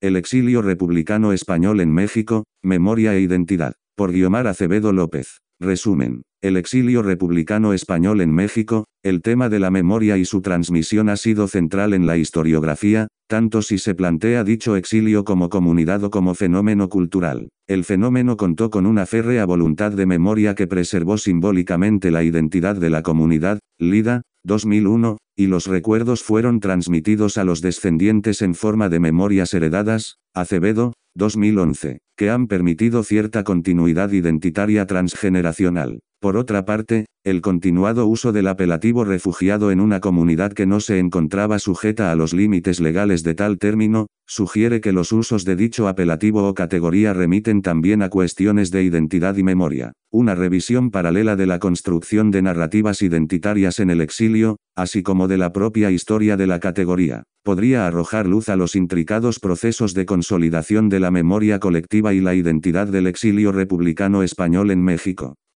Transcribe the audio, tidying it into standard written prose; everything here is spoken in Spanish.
El exilio republicano español en México, memoria e identidad. Por Guiomar Acevedo López. Resumen. El exilio republicano español en México, el tema de la memoria y su transmisión ha sido central en la historiografía, tanto si se plantea dicho exilio como comunidad o como fenómeno cultural. El fenómeno contó con una férrea voluntad de memoria que preservó simbólicamente la identidad de la comunidad, Lida, 2001, y los recuerdos fueron transmitidos a los descendientes en forma de memorias heredadas, Acevedo, 2011, que han permitido cierta continuidad identitaria transgeneracional. Por otra parte, el continuado uso del apelativo refugiado en una comunidad que no se encontraba sujeta a los límites legales de tal término, sugiere que los usos de dicho apelativo o categoría remiten también a cuestiones de identidad y memoria. Una revisión paralela de la construcción de narrativas identitarias en el exilio, así como de la propia historia de la categoría, podría arrojar luz a los intricados procesos de consolidación de la memoria colectiva y la identidad del exilio republicano español en México.